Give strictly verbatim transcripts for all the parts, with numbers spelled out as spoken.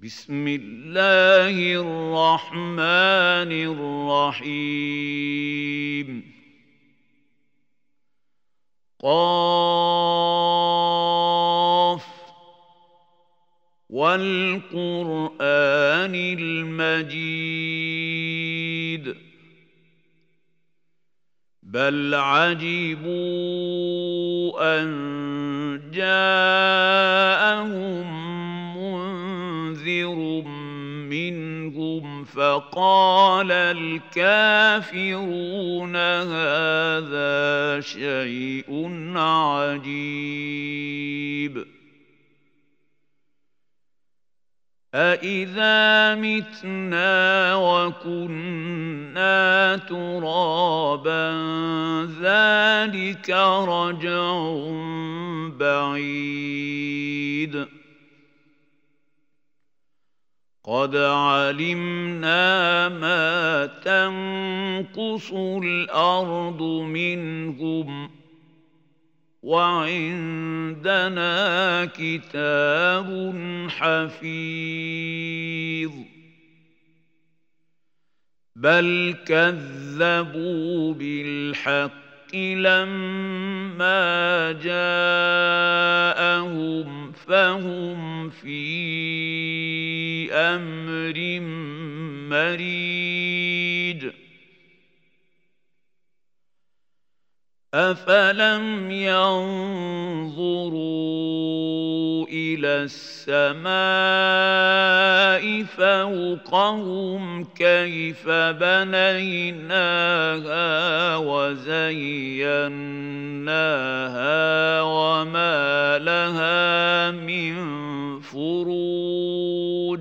بسم الله الرحمن الرحيم قاف والقرآن المجيد بل عجبوا أن جاءهم منذر منهم فقال الكافرون هذا شيء عجيب أإذا متنا وكنا ترابا ذلك رجع بعيد قد علمنا ما تنقص الأرض منهم وعندنا كتاب حفيظ بل كذبوا بالحق لما جاءهم فهم في أمر مريج أفلم ينظروا إلى السماء فوقهم كيف بنيناها وزيناها وما لها من فروج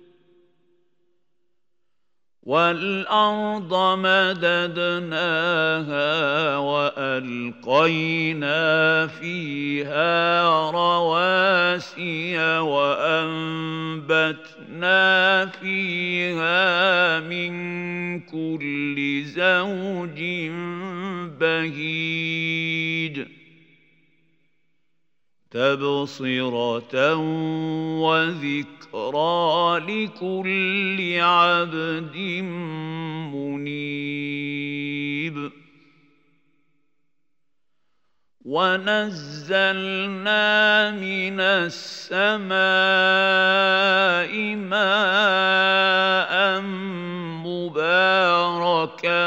والأرض مددناها وألقينا فيها رواسي وأنبتنا فيها من كل زوج بهيج تبصرة وذكرى لكل عبد منيب ونزلنا من السماء ماء مباركا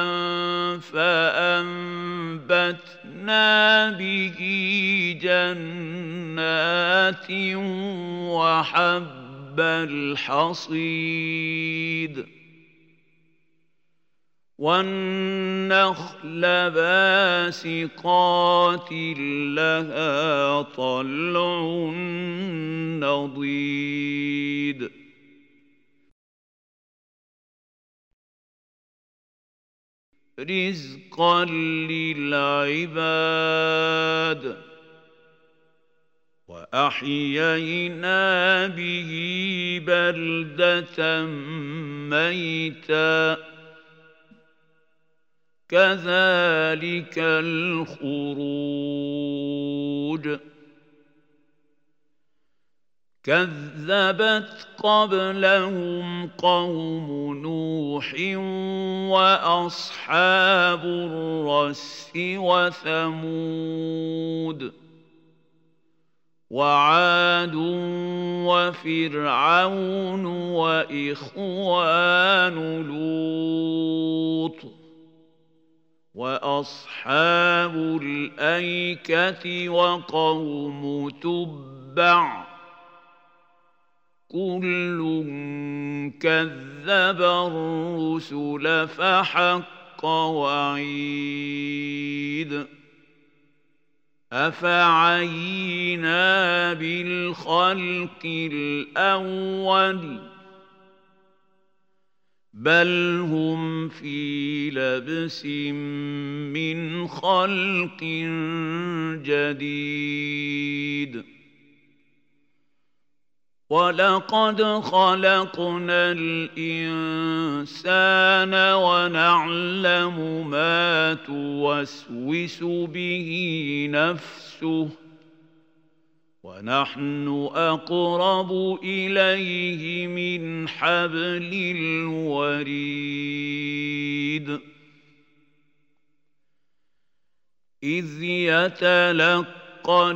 فأنبتنا به جنات وحب الحصيد والنخل باسقات لها طلع نضيد رزقا للعباد وأحيينا به بلدة ميتا كذلك الخروج كذبت قبلهم قوم نوح وأصحاب الرس وثمود وعاد وفرعون وإخوان لوط وأصحاب الأيكة وقوم تبع كل كذب الرسل فحق وعيد أفعينا بالخلق الأول بل هم في لبس من خلق جديد ولقد خلقنا الإنسان ونعلم ما توسوس به نفسه ونحن أقرب إليه من حبل الوريد إذ يتلقى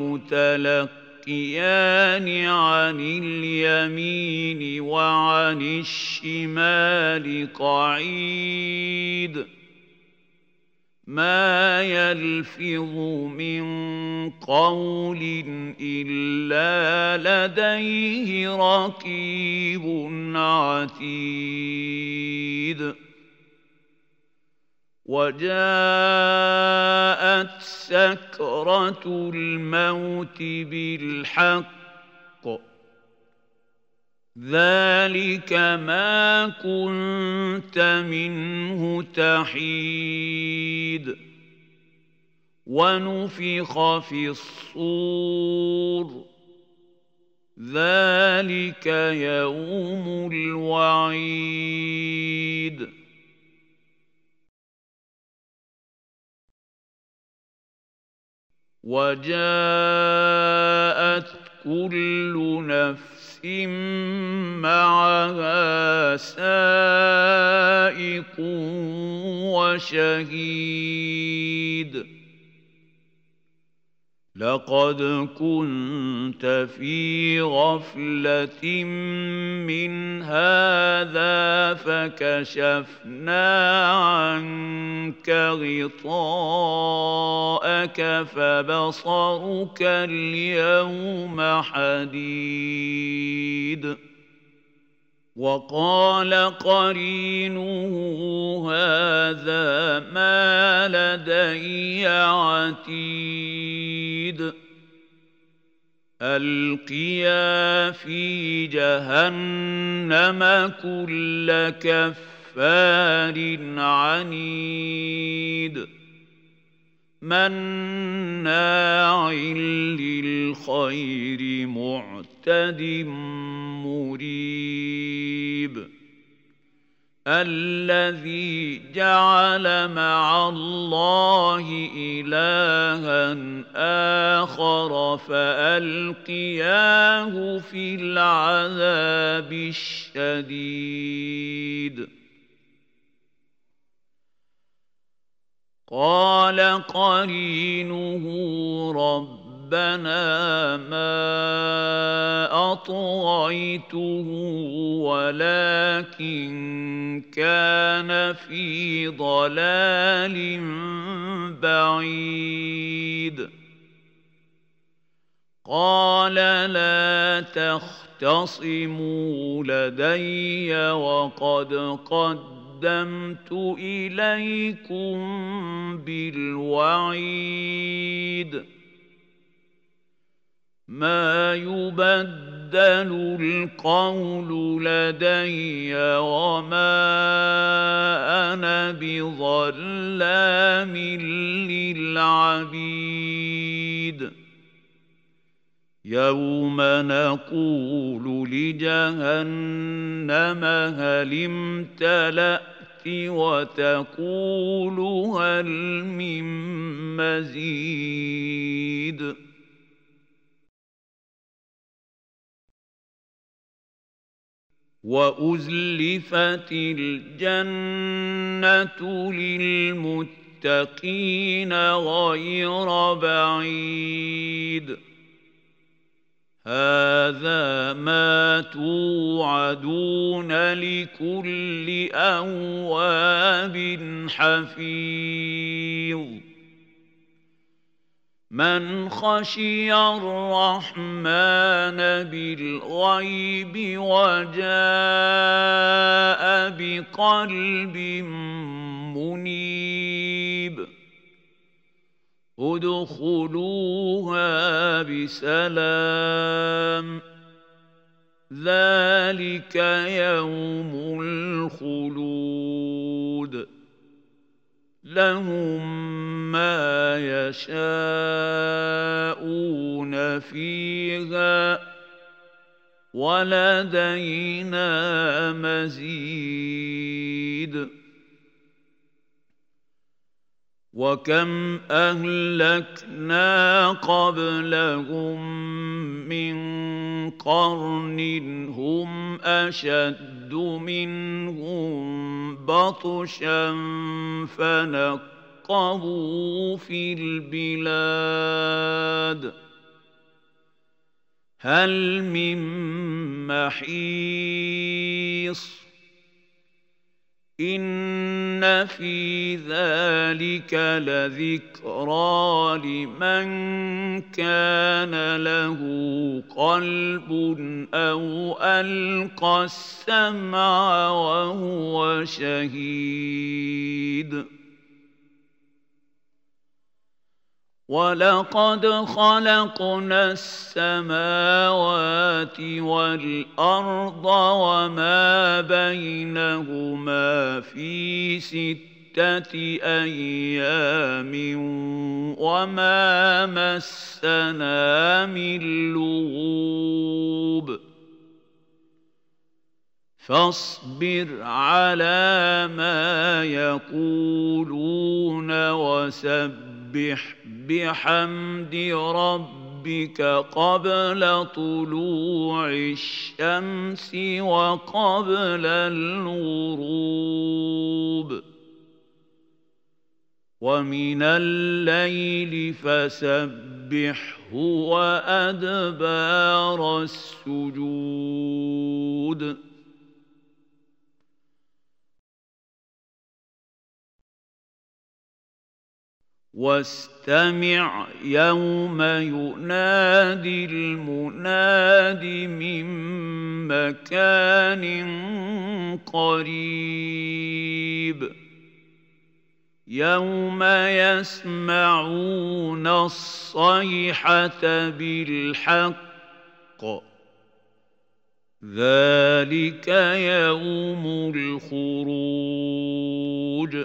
المتلقيان عن اليمين وعن الشمال قعيد ما يلفظ من قول إلا لديه رقيب عتيد وجاءت سكرة الموت بالحق ذلك ما كنت منه تحيد ونفخ في الصور ذلك يوم الوعيد وجاءت كل نفس معها سائق وشهيد لقد كنت في غفلة من هذا فكشفنا عنك غطاءك فبصرك اليوم حديد وقال قرينه هذا ما لدي عتيد ألقيا في جهنم كل كفار عنيد مناع للخير معتد مريب الذي جعل مع الله إلها آخر فألقياه في العذاب الشديد قال قرينه ربنا ما أطغيته ولكن كان في ضلال بعيد قال لا تختصموا لدي وقد قدمت إليكم بالوعيد ما يبدل القول لدي وما أنا بظلام للعبيد يوم نقول لجهنم هل امتلأت وتقول هل من مزيد وأزلفت الجنة للمتقين غير بعيد هذا ما توعدون لكل أواب حفيظ من خشي الرحمن بالغيب وجاء بقلب منيب ادخلوها بسلام ذلك يوم الخلود لهم ما يشاءون فيها ولدينا مزيد وكم أهلكنا قبلهم من قرن هم أشد منهم بطشا فنقبوا في البلاد هل من محيص إن في ذلك لذكرى لمن كان له قلب أو ألقى السمع وهو شهيد ولقد خلقنا السماوات والأرض وما بينهما في ستة أيام وما مسنا من لغوب فاصبر على ما يقولون وسبح بحمد ربك قبل طلوع الشمس وقبل الغروب ومن الليل فسبحه وأدبار السجود واستمع يوم ينادي المناد من مكان قريب يوم يسمعون الصيحة بالحق ذلك يوم الخروج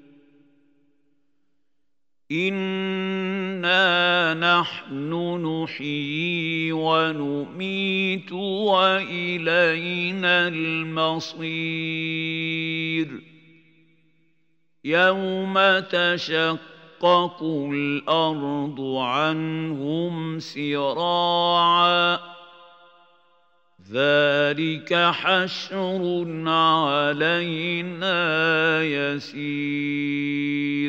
إنا نحن نحيي ونميت وإلينا المصير يوم تشقق الأرض عنهم سراعا ذلك حشر علينا يسير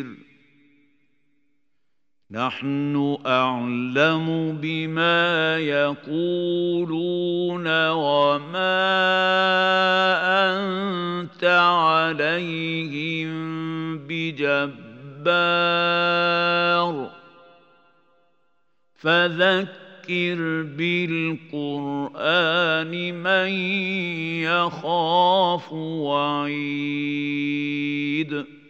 نحن أعلم بما يقولون وما أنت عليهم بجبار فذكر بالقرآن من يخاف وعيد